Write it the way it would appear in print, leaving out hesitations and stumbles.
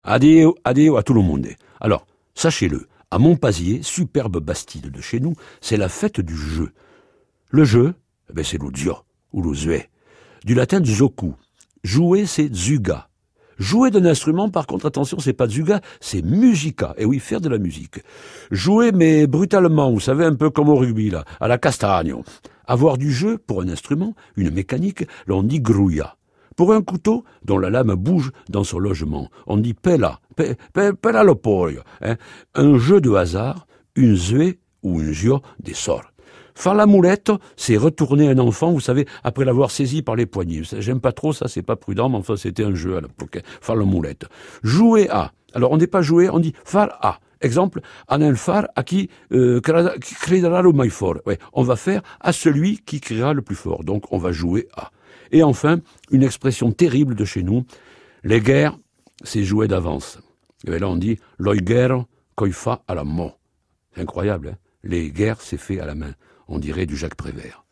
Adéo, adéo à tout le monde. Alors, sachez-le, à Montpazier, superbe bastide de chez nous, c'est la fête du jeu. Le jeu, c'est lo zio, ou lo zue. Du latin zoku. Jouer, c'est zuga. Jouer d'un instrument, par contre, attention, c'est pas zuga, c'est musica. Et oui, faire de la musique. Jouer, mais brutalement, vous savez, un peu comme au rugby, là, à la castagno. Avoir du jeu, pour un instrument, une mécanique, l'on dit grouilla. Pour un couteau, dont la lame bouge dans son logement, on dit pella, pella lo pollo. Un jeu de hasard, une zue ou une zio des sorts. Faire la moulette, c'est retourner un enfant, vous savez, après l'avoir saisi par les poignets. J'aime pas trop ça, c'est pas prudent, mais enfin c'était un jeu à l'époque. Faire la moulette. Jouer à. Alors on n'est pas jouer, on dit faire à. Exemple, en un phare à qui criera le plus fort. Ouais, on va faire à celui qui criera le plus fort. Donc on va jouer à. Et enfin, une expression terrible de chez nous, les guerres, c'est jouer d'avance. Et là on dit l'oi guerre coi fa à la main. C'est incroyable, hein. Les guerres, c'est fait à la main. On dirait du Jacques Prévert.